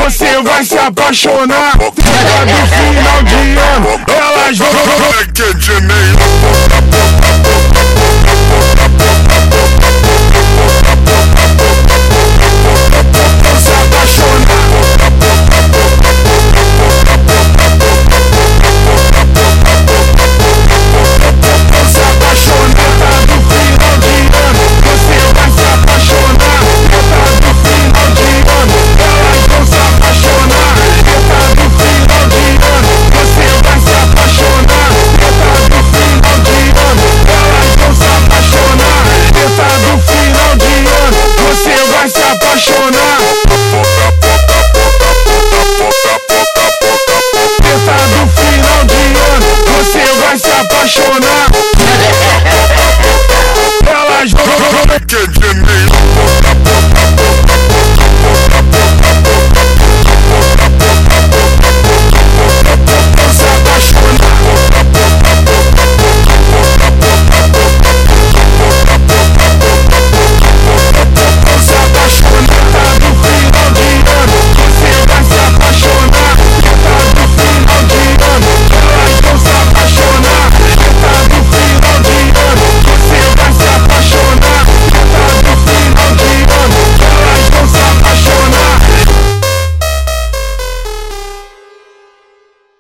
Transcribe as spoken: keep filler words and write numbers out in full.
você vai se apaixonar. Festa do final de ano, elas vão que de meio. Elas vão que de meio.